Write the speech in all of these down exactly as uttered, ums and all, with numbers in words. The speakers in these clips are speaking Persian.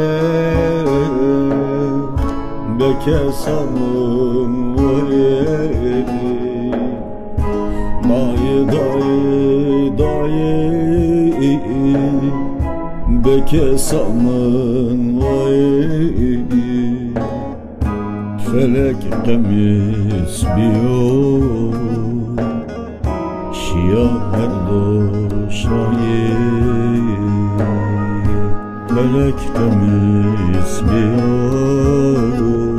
بکسمم وای دای دای دای بکسمم وای فلک قمیص بیار شیا هر دو شایی فلک قمیص بیار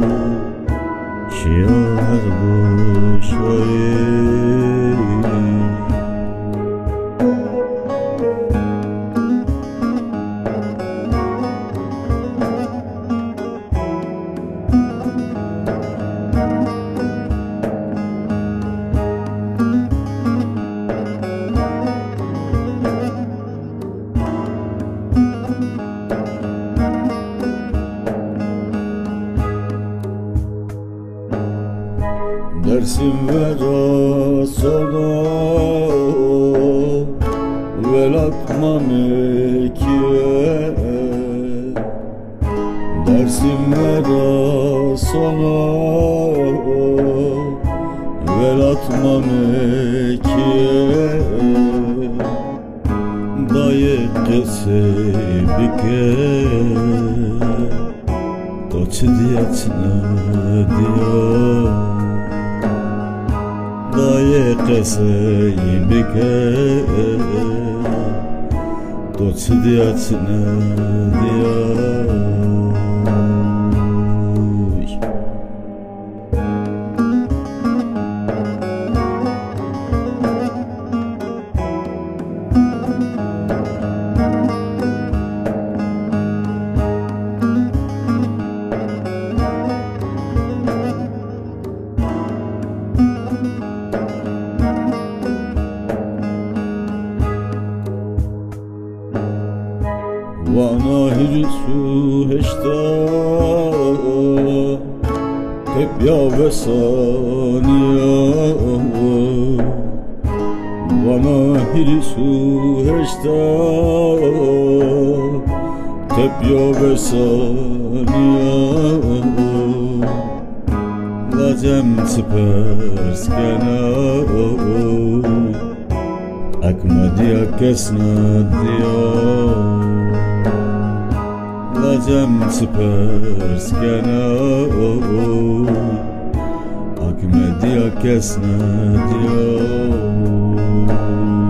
شیا هر دو شایی درسیم ورا صدا ولات مامکیه درسیم ورا صدا ولات مامکیه دای قصه بکه تو چه دیت ندیا دای قصه بکه تو چه دیت ندیا وانا هجسو هشتا تبيا بسانيا وانا هجسو هشتا تبيا بسانيا لازم تبرس كنا أكمديا كسنا ديا لازم تبرس كنا أكمديا كسنا ديا